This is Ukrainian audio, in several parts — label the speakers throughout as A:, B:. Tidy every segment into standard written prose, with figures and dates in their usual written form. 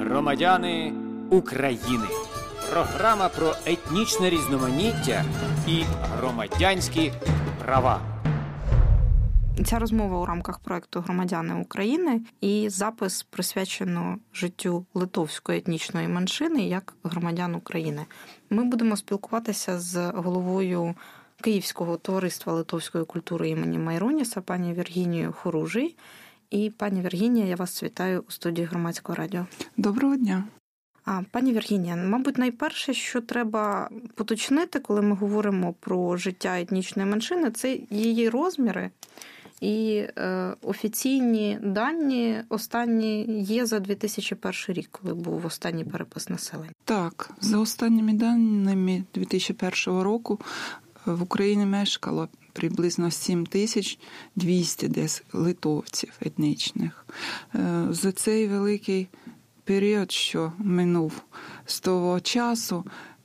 A: Громадяни України. Програма про етнічне різноманіття і громадянські права.
B: Ця розмова у рамках проєкту «Громадяни України» і запис присвячено життю литовської етнічної меншини як громадян України. Ми будемо спілкуватися з головою Київського товариства литовської культури імені Майроніса, пані Віргінією Хоружій. І, пані Віргінія, я вас вітаю у студії Громадського радіо.
C: Доброго дня.
B: Пані Віргінія, мабуть, найперше, що треба поточнити, коли ми говоримо про життя етнічної меншини, це її розміри. І офіційні дані останні є за 2001 рік, коли був останній перепис населення.
C: Так, за останніми даними 2001 року в Україні мешкало приблизно 7200 десь литовців етнічних. За цей великий період, що минув з того часу,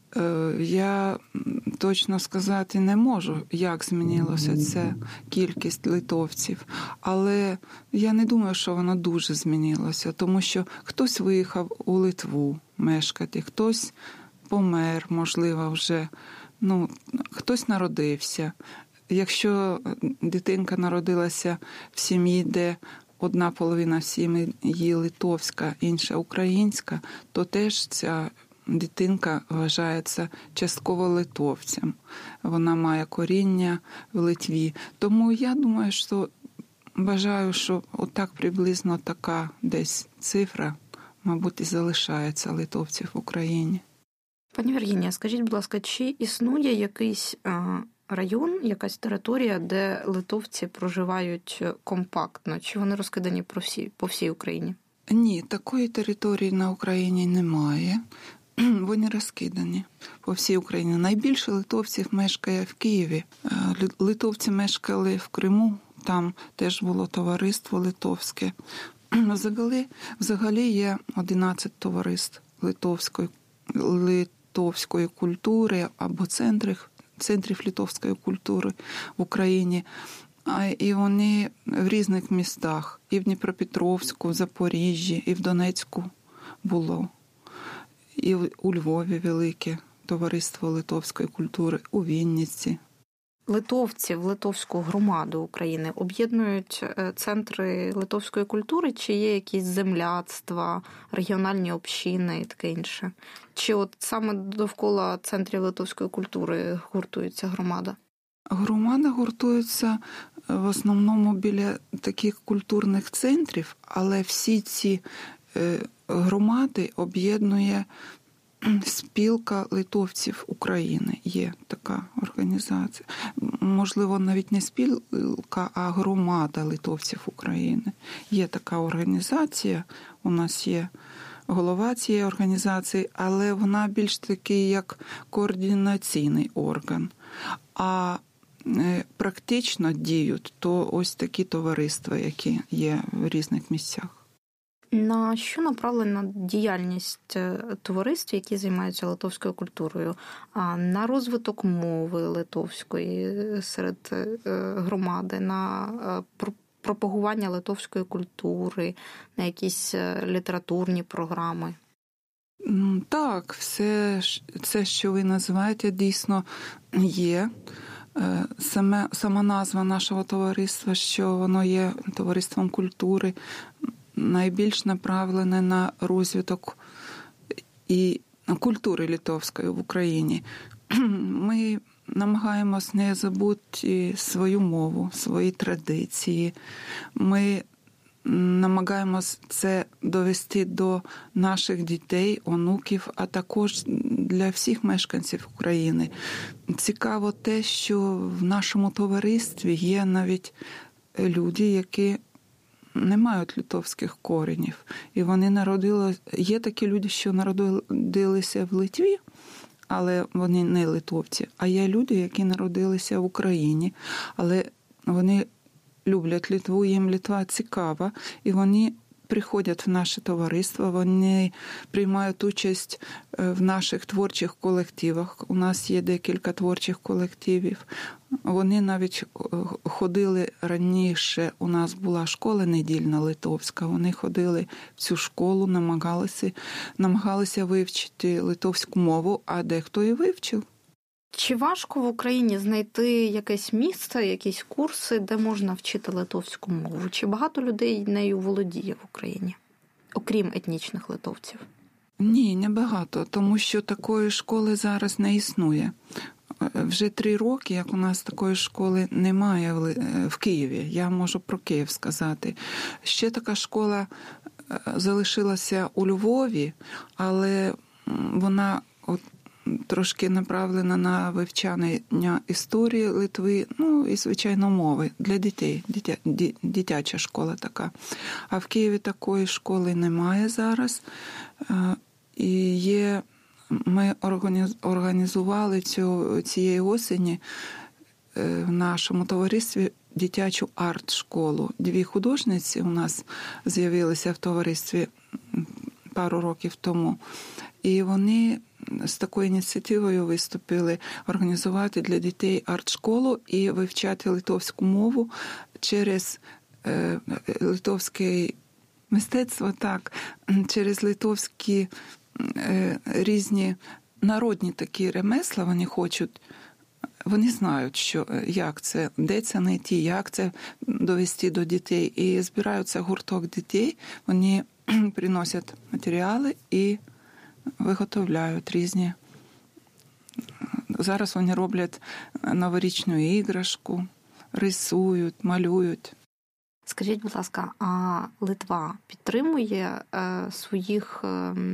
C: я точно сказати не можу, як змінилася ця кількість литовців. Але я не думаю, що воно дуже змінилося, тому що хтось виїхав у Литву мешкати, хтось помер, можливо, вже, хтось народився. Якщо дитинка народилася в сім'ї, де одна половина сім'ї литовська, інша українська, то теж ця дитинка вважається частково литовцем. Вона має коріння в Литві. Тому я думаю, вважаю, що отак приблизно така десь цифра, мабуть, і залишається литовців в Україні.
B: Пані Віргінія, скажіть, будь ласка, чи існує якийсь район, якась територія, де литовці проживають компактно? Чи вони розкидані по всій Україні?
C: Ні, такої території на Україні немає. Вони розкидані по всій Україні. Найбільше литовців мешкає в Києві. Литовці мешкали в Криму, там теж було товариство литовське. Взагалі є 11 товариств литовської культури або центрів литовської культури в Україні. І вони в різних містах. І в Дніпропетровську, в Запоріжжі, і в Донецьку було. І у Львові велике товариство литовської культури, у Вінниці.
B: Литовців, литовську громаду України об'єднують центри литовської культури, чи є якісь земляцтва, регіональні общини і таке інше? Чи от саме довкола центрів литовської культури гуртується громада?
C: Громада гуртується в основному біля таких культурних центрів, але всі ці громади об'єднує спілка литовців України. Є така організація. Можливо, навіть не спілка, а громада литовців України. Є така організація, у нас є голова цієї організації, але вона більш такий, як координаційний орган. А практично діють то ось такі товариства, які є в різних місцях.
B: На що направлена діяльність товариств, які займаються литовською культурою? На розвиток мови литовської серед громади, на пропагування литовської культури, на якісь літературні програми?
C: Так, все це, що ви називаєте, дійсно є. Сама назва нашого товариства, що воно є товариством культури, найбільш направлене на розвиток і культури литовської в Україні. Ми намагаємось не забути свою мову, свої традиції. Ми намагаємось це довести до наших дітей, онуків, а також для всіх мешканців України. Цікаво те, що в нашому товаристві є навіть люди, які не мають литовських коренів. І вони є такі люди, що народилися в Литві, але вони не литовці. А є люди, які народилися в Україні, але вони люблять Литву, їм Литва цікава, і вони приходять в наше товариство, вони приймають участь в наших творчих колективах. У нас є декілька творчих колективів. Вони навіть ходили раніше, у нас була школа недільна литовська, вони ходили в цю школу, намагалися вивчити литовську мову, а дехто і вивчив.
B: Чи важко в Україні знайти якесь місце, якісь курси, де можна вчити литовську мову? Чи багато людей нею володіє в Україні, окрім етнічних литовців?
C: Ні, не багато, тому що такої школи зараз не існує. Вже 3 роки, як у нас такої школи немає в Києві. Я можу про Київ сказати. Ще така школа залишилася у Львові, але вона трошки направлена на вивчання історії Литви, і, звичайно, мови для дітей. Дитяча школа така. А в Києві такої школи немає зараз. І ми організували цієї осені в нашому товаристві дитячу арт-школу. 2 художниці у нас з'явилися в товаристві пару років тому. І вони з такою ініціативою виступили організувати для дітей арт-школу і вивчати литовську мову через литовське мистецтво, так, через литовські різні народні такі ремесла вони хочуть. Вони знають, як це, де це знайти, як це довести до дітей. І збираються гурток дітей, вони приносять матеріали і виготовляють різні. Зараз вони роблять новорічну іграшку, рисують, малюють.
B: Скажіть, будь ласка, а Литва підтримує своїх,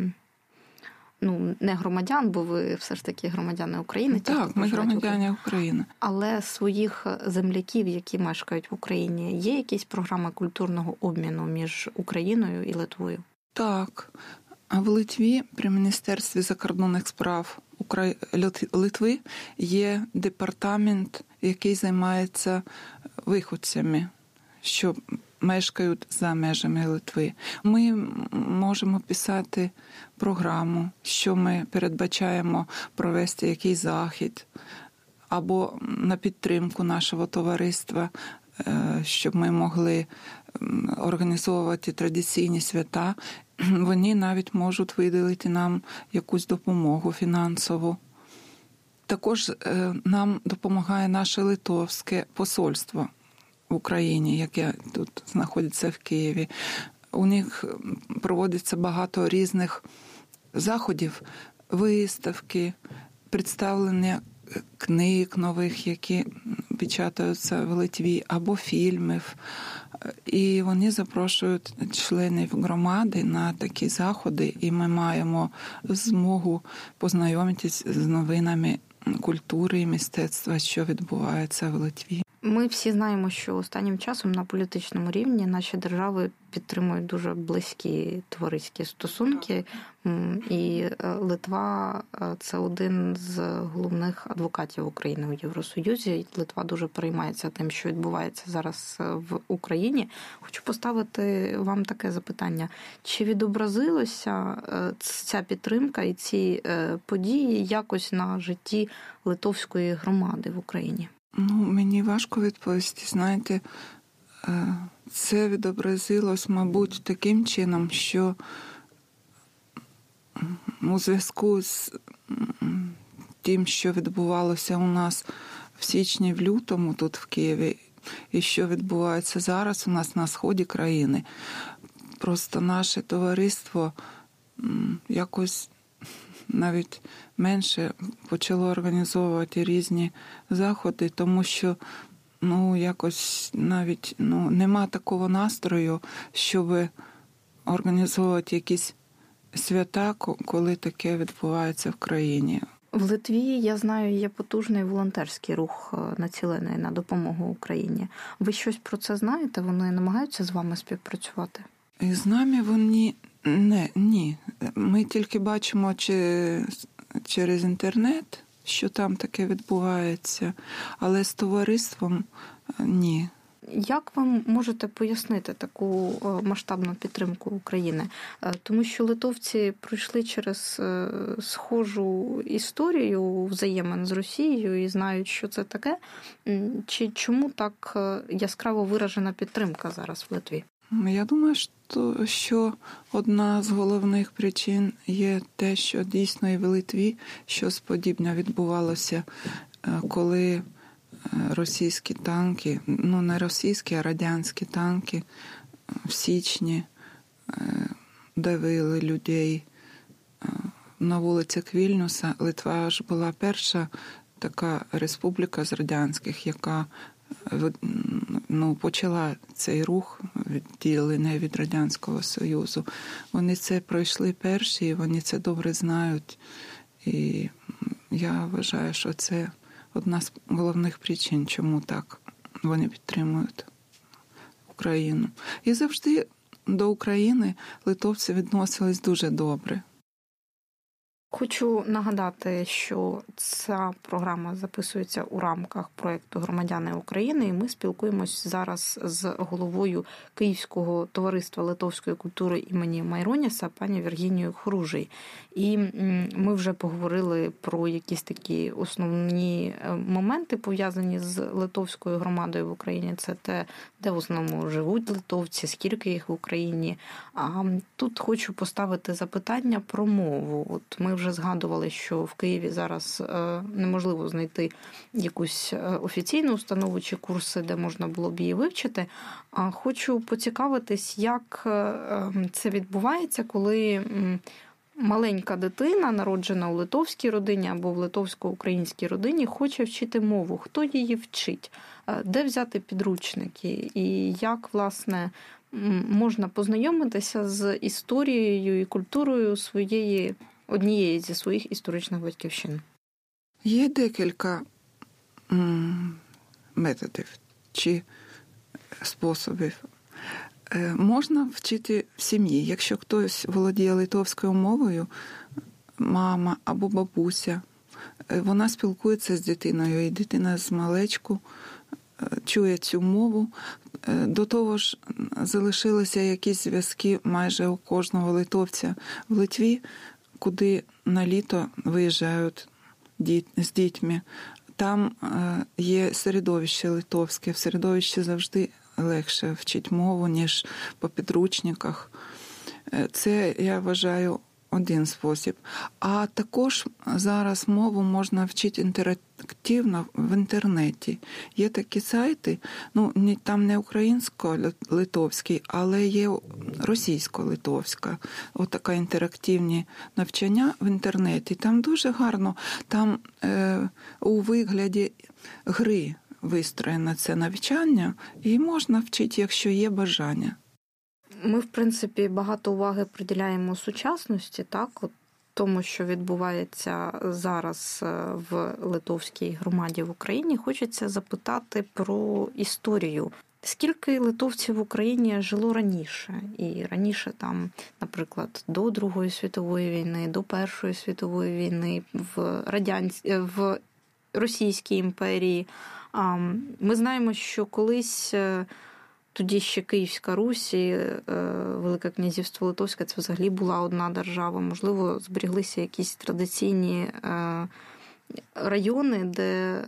B: не громадян, бо ви все ж таки громадяни України?
C: Так, ми громадяни України.
B: Але своїх земляків, які мешкають в Україні, є якісь програми культурного обміну між Україною і Литвою?
C: Так. А в Литві при Міністерстві закордонних справ Литви є департамент, який займається виходцями, що мешкають за межами Литви. Ми можемо писати програму, що ми передбачаємо провести якийсь захід, або на підтримку нашого товариства, щоб ми могли організовувати традиційні свята. Вони навіть можуть виділити нам якусь допомогу фінансову. Також нам допомагає наше литовське посольство в Україні, яке тут знаходиться в Києві. У них проводиться багато різних заходів, виставки, представлення книг нових, які печатаються в Литві, або фільмів. І вони запрошують членів громади на такі заходи, і ми маємо змогу познайомитись з новинами культури і мистецтва, що відбувається в Литві.
B: Ми всі знаємо, що останнім часом на політичному рівні наші держави підтримують дуже близькі товариські стосунки, і Литва – це один з головних адвокатів України у Євросоюзі. Литва дуже переймається тим, що відбувається зараз в Україні. Хочу поставити вам таке запитання. Чи відобразилося ця підтримка і ці події якось на житті литовської громади в Україні?
C: Мені важко відповісти. Знаєте, це відобразилось, мабуть, таким чином, що у зв'язку з тим, що відбувалося у нас в січні, в лютому тут в Києві, і що відбувається зараз у нас на сході країни, просто наше товариство якось навіть менше почало організовувати різні заходи, тому що якось навіть нема такого настрою, щоб організовувати якісь свята, коли таке відбувається в країні.
B: В Литві, я знаю, є потужний волонтерський рух, націлений на допомогу Україні. Ви щось про це знаєте? Вони намагаються з вами співпрацювати?
C: І з нами вони ні. Ми тільки бачимо через інтернет, що там таке відбувається, але з товариством ні.
B: Як ви можете пояснити таку масштабну підтримку України? Тому що литовці пройшли через схожу історію взаємин з Росією і знають, що це таке. Чи чому так яскраво виражена підтримка зараз в Литві?
C: Я думаю, що одна з головних причин є те, що дійсно і в Литві щось подібне відбувалося, коли російські танки, не російські, а радянські танки в січні давили людей на вулицях Вільнюса. Литва ж була перша така республіка з радянських, яка почала цей рух відділення від Радянського Союзу. Вони це пройшли перші, і вони це добре знають. І я вважаю, що це одна з головних причин, чому так вони підтримують Україну. І завжди до України литовці відносились дуже добре.
B: Хочу нагадати, що ця програма записується у рамках проєкту «Громадяни України», і ми спілкуємось зараз з головою Київського товариства литовської культури імені Майроніса, пані Віргінією Хоружій. І ми вже поговорили про якісь такі основні моменти, пов'язані з литовською громадою в Україні. Це те, де в основному живуть литовці, скільки їх в Україні. А тут хочу поставити запитання про мову. От ми вже згадували, що в Києві зараз неможливо знайти якусь офіційну установу чи курси, де можна було б її вивчити. Хочу поцікавитись, як це відбувається, коли маленька дитина, народжена у литовській родині або в литовсько-українській родині, хоче вчити мову. Хто її вчить? Де взяти підручники? І як, власне, можна познайомитися з історією і культурою однієї зі своїх історичних батьківщин?
C: Є декілька методів чи способів. Можна вчити в сім'ї. Якщо хтось володіє литовською мовою, мама або бабуся, вона спілкується з дитиною, і дитина з маличку чує цю мову. До того ж, залишилися якісь зв'язки майже у кожного литовця в Литві, куди на літо виїжджають з дітьми. Там є середовище литовське. В середовищі завжди легше вчити мову, ніж по підручниках. Це, я вважаю, один спосіб. А також зараз мову можна вчити інтерактивно в інтернеті. Є такі сайти, там не українсько-литовський, але є російсько-литовська. Отака інтерактивні навчання в інтернеті. Там дуже гарно, там у вигляді гри вистроєне це навчання, і можна вчити, якщо є бажання.
B: Ми, в принципі, багато уваги приділяємо сучасності, так, от тому, що відбувається зараз в литовській громаді в Україні. Хочеться запитати про історію. Скільки литовців в Україні жило раніше? І раніше там, наприклад, до Другої світової війни, до Першої світової війни, в Російській імперії. Ми знаємо, що колись тоді ще Київська Русь і Велике князівство Литовське – це взагалі була одна держава. Можливо, зберіглися якісь традиційні райони, де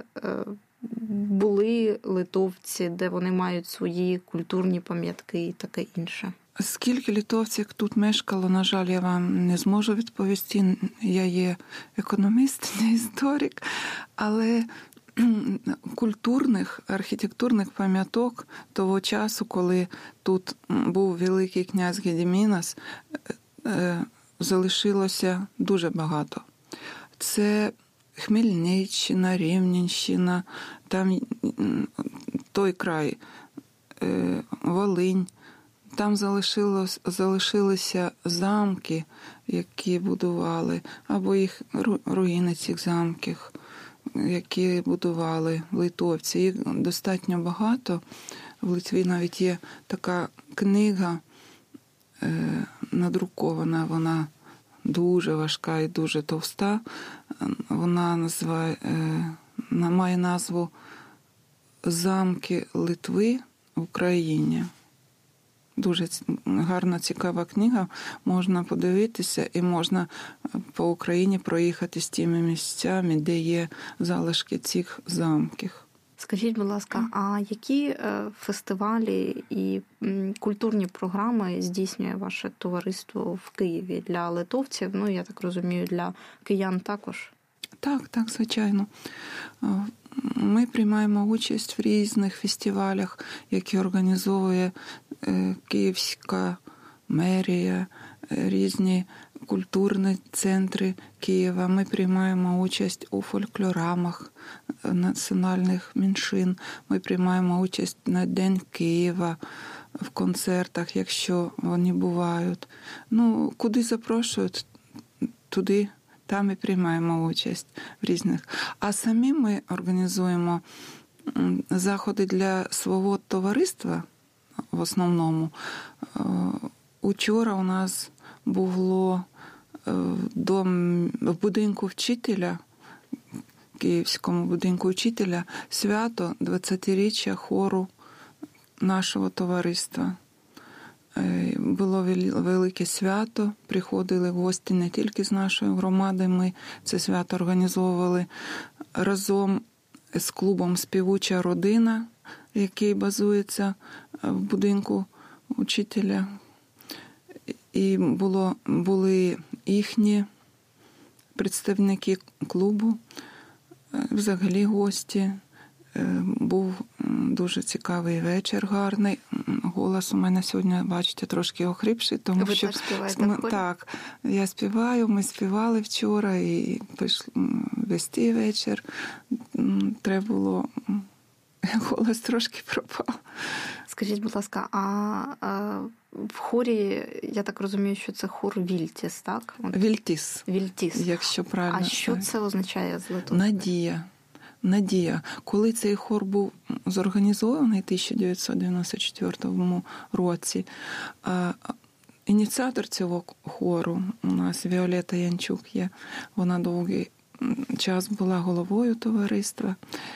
B: були литовці, де вони мають свої культурні пам'ятки і таке інше.
C: Скільки литовців тут мешкало, на жаль, я вам не зможу відповісти. Я є економіст, не історик, але культурних, архітектурних пам'яток того часу, коли тут був великий князь Гедімінас, залишилося дуже багато. Це Хмельниччина, Рівненщина, там той край, Волинь. Там залишилися замки, які будували, або їх руїни цих замків, які будували литовці. Їх достатньо багато. В Литві навіть є така книга надрукована, вона дуже важка і дуже товста. Вона має назву «Замки Литви», в Україні. Дуже гарна, цікава книга. Можна подивитися і можна по Україні проїхати з тими місцями, де є залишки цих замків.
B: Скажіть, будь ласка, а які фестивалі і культурні програми здійснює ваше товариство в Києві для литовців? Ну, я так розумію, для киян також?
C: Так, звичайно. Ми приймаємо участь в різних фестивалях, які організовує Київська мерія, різні культурні центри Києва. Ми приймаємо участь у фольклорамах національних меншин. Ми приймаємо участь на День Києва, в концертах, якщо вони бувають. Ну, куди запрошують, туди, там і приймаємо участь в різних. А самі ми організуємо заходи для свого товариства в основному. Учора у нас було в будинку вчителя, Київському будинку вчителя, свято 20-річчя хору нашого товариства. Було велике свято, приходили гості не тільки з нашої громади, ми це свято організовували разом з клубом «Співуча родина», який базується в будинку учителя. І були їхні представники клубу, взагалі гості. Був дуже цікавий вечір, гарний. Голос у мене сьогодні, бачите, трошки охрипший, тому
B: ви
C: що
B: теж співаєте в хорі?
C: Так, я співаю, ми співали вчора і пішли вести вечір. Треба було, голос трошки пропав.
B: Скажіть, будь ласка, а в хорі, я так розумію, що це хор Вільтіс, так?
C: Вільтіс.
B: Вільтіс.
C: Якщо правильно.
B: А що це означає з литовською?
C: Надія. Коли цей хор був зорганізований в 1994 році, ініціатор цього хору у нас Віолета Янчук є, вона довгий час була головою товариства.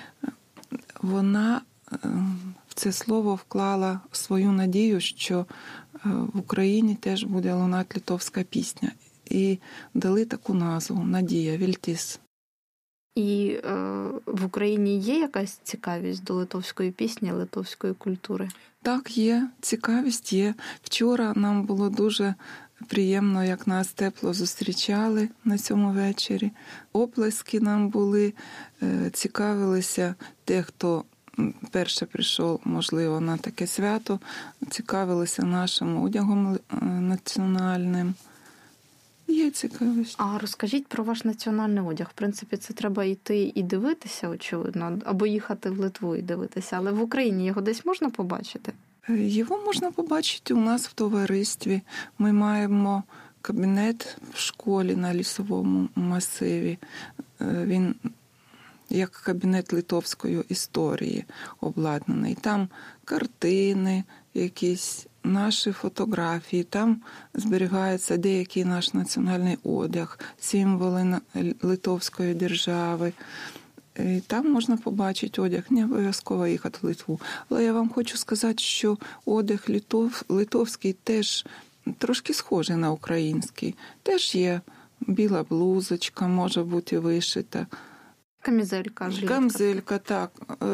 C: Вона в це слово вклала свою надію, що в Україні теж буде лунати литовська пісня. І дали таку назву «Надія», «Вільтіс».
B: І в Україні є якась цікавість до литовської пісні, литовської культури?
C: Так, є. Цікавість є. Вчора нам було дуже приємно, як нас тепло зустрічали на цьому вечорі. Оплески нам були, цікавилися те, хто перше прийшов, можливо, на таке свято, цікавилися нашим одягом національним. Є цікавість.
B: А розкажіть про ваш національний одяг. В принципі, це треба йти і дивитися, очевидно, або їхати в Литву і дивитися. Але в Україні його десь можна побачити?
C: Його можна побачити у нас в товаристві. Ми маємо кабінет в школі на Лісовому масиві. Він як кабінет литовської історії обладнаний. Там картини, якісь наші фотографії, там зберігається деякий наш національний одяг, символи литовської держави. І там можна побачити одяг, не обов'язково їхати в Литву. Але я вам хочу сказати, що одяг литовський теж трошки схожий на український. Теж є біла блузочка, може бути вишита.
B: Камізелька, жилетка.
C: Камзелька, так,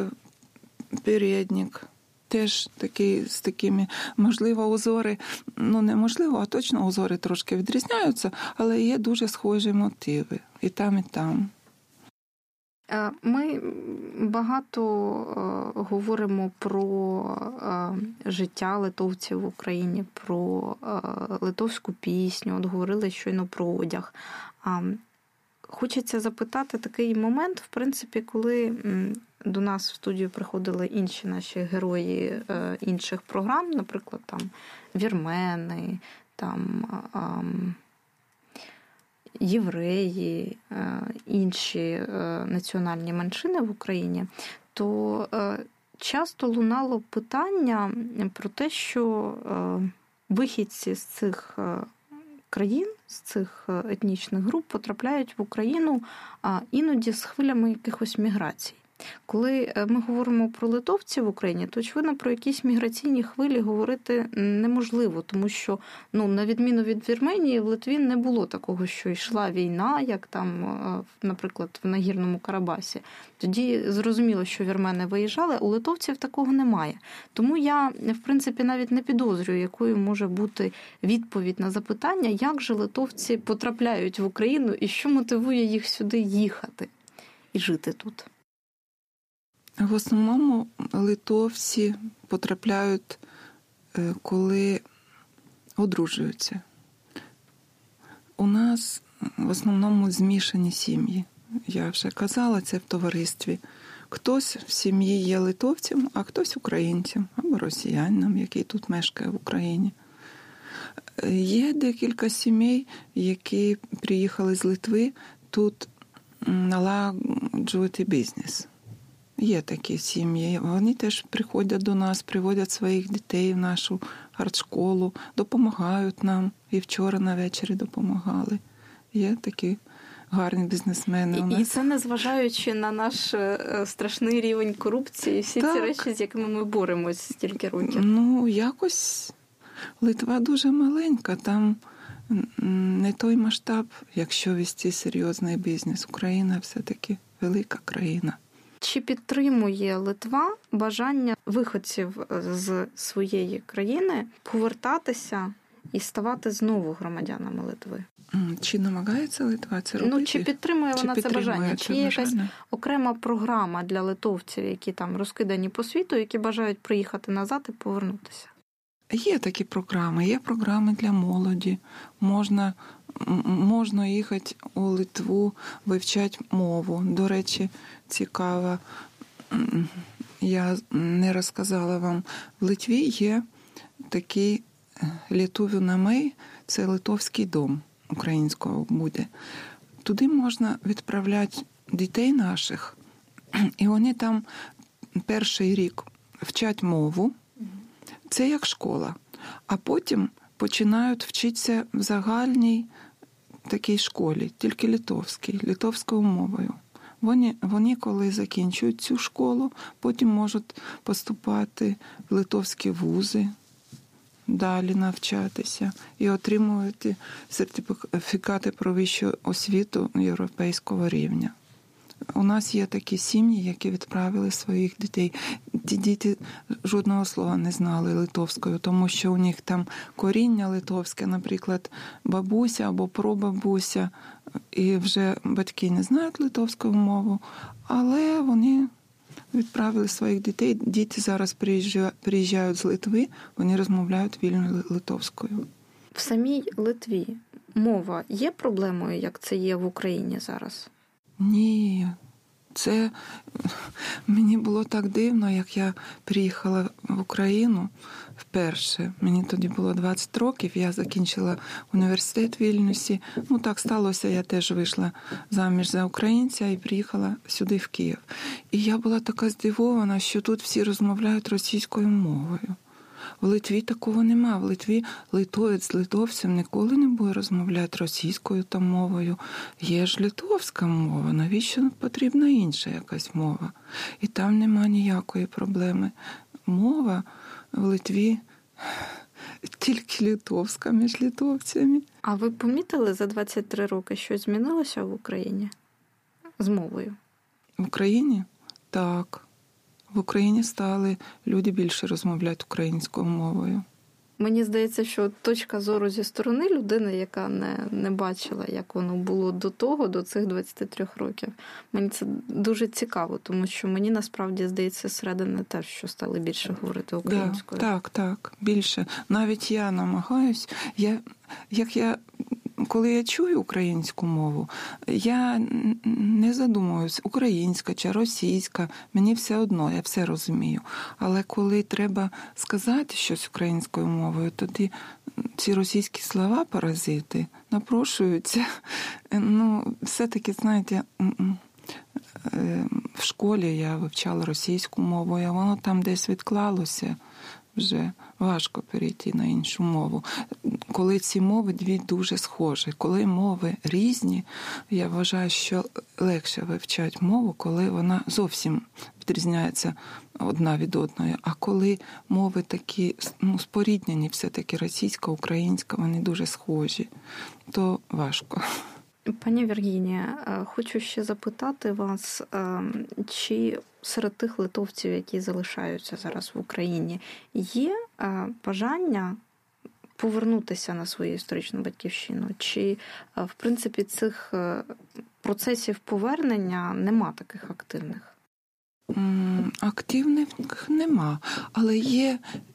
C: передник. Теж такий, з такими, можливо, узори, неможливо, а точно узори трошки відрізняються, але є дуже схожі мотиви і там, і там.
B: Ми багато говоримо про життя литовців в Україні, про литовську пісню, от говорили щойно про одяг. Хочеться запитати такий момент, в принципі, коли до нас в студію приходили інші наші герої інших програм, наприклад, там вірмени, там євреї, інші національні меншини в Україні, то часто лунало питання про те, що вихідці з цих країн, з цих етнічних груп потрапляють в Україну іноді з хвилями якихось міграцій. Коли ми говоримо про литовців в Україні, то, очевидно, про якісь міграційні хвилі говорити неможливо, тому що, на відміну від Вірменії, в Литві не було такого, що йшла війна, як там, наприклад, в Нагірному Карабасі. Тоді зрозуміло, що вірмени виїжджали, у литовців такого немає. Тому я, в принципі, навіть не підозрюю, якою може бути відповідь на запитання, як же литовці потрапляють в Україну і що мотивує їх сюди їхати і жити тут.
C: В основному литовці потрапляють, коли одружуються. У нас в основному змішані сім'ї. Я вже казала це в товаристві. Хтось в сім'ї є литовцем, а хтось українцем або росіянином, який тут мешкає в Україні. Є декілька сімей, які приїхали з Литви тут налагоджувати бізнес. Є такі сім'ї. Вони теж приходять до нас, приводять своїх дітей в нашу артшколу, допомагають нам. І вчора на вечері допомагали. Є такі гарні бізнесмени.
B: І це незважаючи на наш страшний рівень корупції, всі ці речі, з якими ми боремось стільки років.
C: Якось Литва дуже маленька, там не той масштаб, якщо вести серйозний бізнес. Україна все-таки велика країна.
B: Чи підтримує Литва бажання виходців з своєї країни повертатися і ставати знову громадянами Литви?
C: Чи намагається Литва це робити?
B: Чи підтримує вона це бажання? Чи є якась окрема програма для литовців, які там розкидані по світу, які бажають приїхати назад і повернутися?
C: Є такі програми. Є програми для молоді. Можна їхати у Литву, вивчати мову. До речі, цікаво, я не розказала вам. В Литві є такий Літувų namai, це литовський дом українського буде. Туди можна відправляти дітей наших, і вони там перший рік вчать мову. Це як школа. А потім починають вчитися в загальній такій школі, тільки литовською мовою. Вони, коли закінчують цю школу, потім можуть поступати в литовські вузи, далі навчатися і отримувати сертифікати про вищу освіту європейського рівня. У нас є такі сім'ї, які відправили своїх дітей. Ті діти жодного слова не знали литовською, тому що у них там коріння литовське, наприклад, бабуся або прабабуся, і вже батьки не знають литовську мову, але вони відправили своїх дітей. Діти зараз приїжджають з Литви, вони розмовляють вільно литовською.
B: В самій Литві мова є проблемою, як це є в Україні зараз?
C: Ні, це мені було так дивно, як я приїхала в Україну вперше. Мені тоді було 20 років, я закінчила університет в Вільнюсі. Так сталося, я теж вийшла заміж за українця і приїхала сюди, в Київ. І я була така здивована, що тут всі розмовляють російською мовою. В Литві такого нема. В Литві литовець з литовцем ніколи не буде розмовляти російською там мовою. Є ж литовська мова, навіщо потрібна інша якась мова? І там нема ніякої проблеми. Мова в Литві тільки литовська між литовцями.
B: А ви помітили за 23 роки, що змінилося в Україні з мовою?
C: В Україні? Так. В Україні стали люди більше розмовляти українською мовою.
B: Мені здається, що точка зору зі сторони людини, яка не бачила, як воно було до цих 23 років, мені це дуже цікаво, тому що мені насправді здається зсередини теж, що стали більше говорити українською.
C: Так, більше. Навіть я намагаюсь, коли я чую українську мову, я не задумуюсь, українська чи російська, мені все одно, я все розумію. Але коли треба сказати щось українською мовою, тоді ці російські слова, паразити, напрошуються. Все-таки, знаєте, в школі я вивчала російську мову, і воно там десь відклалося. вже важко перейти на іншу мову. Коли ці мови дві дуже схожі, коли мови різні, я вважаю, що легше вивчати мову, коли вона зовсім відрізняється одна від одної. А коли мови такі споріднені, все-таки російська, українська, вони дуже схожі, то важко.
B: Пані Віргінія, хочу ще запитати вас, чи серед тих литовців, які залишаються зараз в Україні, є бажання повернутися на свою історичну батьківщину? Чи, в принципі, цих процесів повернення нема таких активних?
C: Активних нема, але є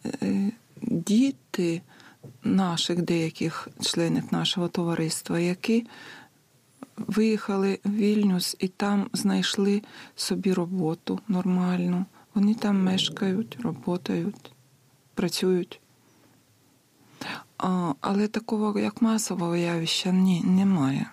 C: діти наших деяких членів нашого товариства, які виїхали в Вільнюс і там знайшли собі роботу нормальну. Вони там мешкають, працюють, працюють. Але такого, як масового явища, немає.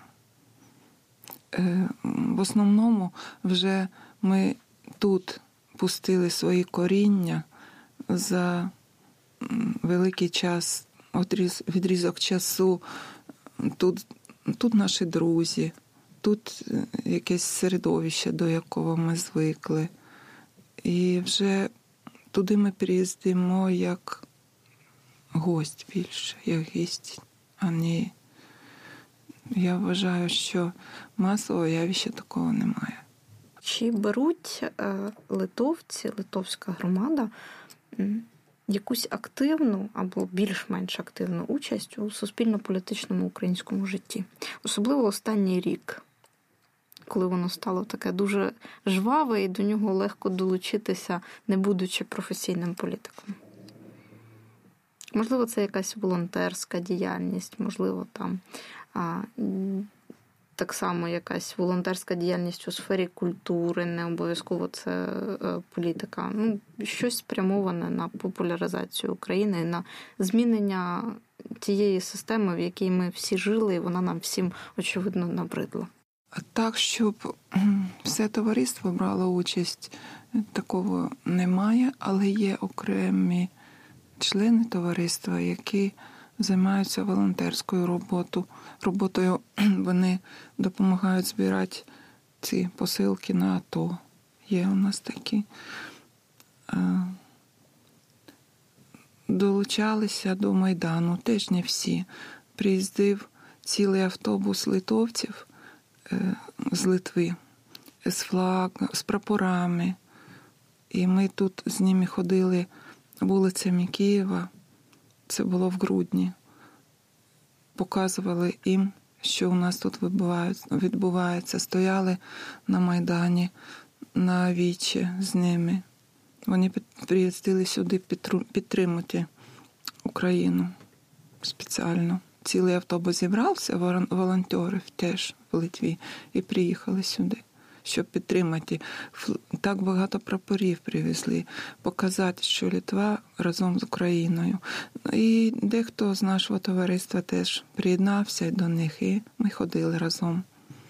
C: В основному вже ми тут пустили свої коріння за великий час, відрізок часу. Тут наші друзі, тут якесь середовище, до якого ми звикли. І вже туди ми приїздимо як гость більше, як гість, а не... Я вважаю, що масового явища такого немає.
B: Чи беруть литовці, литовська громада якусь активну або більш-менш активну участь у суспільно-політичному українському житті? Особливо останній рік, коли воно стало таке дуже жваве і до нього легко долучитися, не будучи професійним політиком. Можливо, це якась волонтерська діяльність, можливо, там так само якась волонтерська діяльність у сфері культури, не обов'язково це політика. Щось спрямоване на популяризацію України, на змінення тієї системи, в якій ми всі жили, і вона нам всім, очевидно, набридла.
C: Так, щоб все товариство брало участь, такого немає, але є окремі члени товариства, які займаються волонтерською роботою. Вони допомагають збирати ці посилки на АТО. Є у нас такі. Долучалися до Майдану, теж не всі. Приїздив цілий автобус литовців з Литви, з прапорами. І ми тут з ними ходили вулицями Києва. Це було в грудні. Показували їм, що у нас тут відбувається. Стояли на Майдані, на вічі з ними. Вони приїздили сюди підтримати Україну спеціально. Цілий автобус зібрався, волонтерів теж в Литві, і приїхали сюди, щоб підтримати. Так багато прапорів привезли, показати, що Литва разом з Україною. І дехто з нашого товариства теж приєднався до них, і ми ходили разом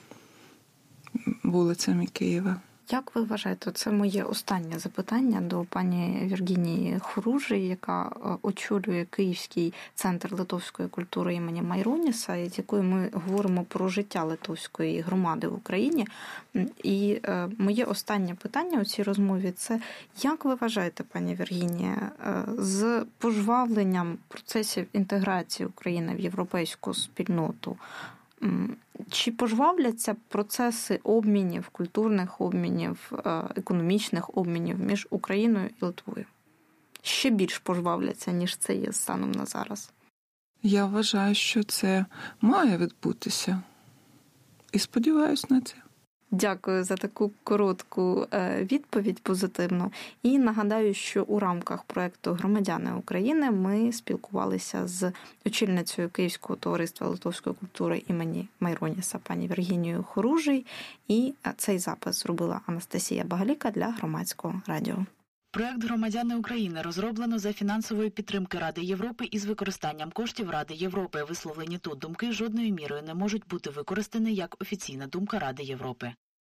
C: вулицями Києва.
B: Як ви вважаєте, це моє останнє запитання до пані Віргінії Хоружі, яка очолює Київський центр литовської культури імені Майроніса, з якою ми говоримо про життя литовської громади в Україні. І моє останнє питання у цій розмові – це як ви вважаєте, пані Віргінія, з пожвавленням процесів інтеграції України в європейську спільноту, чи пожвавляться процеси обмінів, культурних обмінів, економічних обмінів між Україною і Литвою? Ще більш пожвавляться, ніж це є станом на зараз?
C: Я вважаю, що це має відбутися. І сподіваюся на це.
B: Дякую за таку коротку відповідь позитивну. І нагадаю, що у рамках проєкту «Громадяни України» ми спілкувалися з очільницею Київського товариства литовської культури імені Майроніса пані Віргінією Хоружій. І цей запис зробила Анастасія Багаліка для Громадського радіо.
D: Проект «Громадяни України» розроблено за фінансової підтримки Ради Європи із використанням коштів Ради Європи. Висловлені тут думки жодною мірою не можуть бути використані як офіційна думка Ради Європи.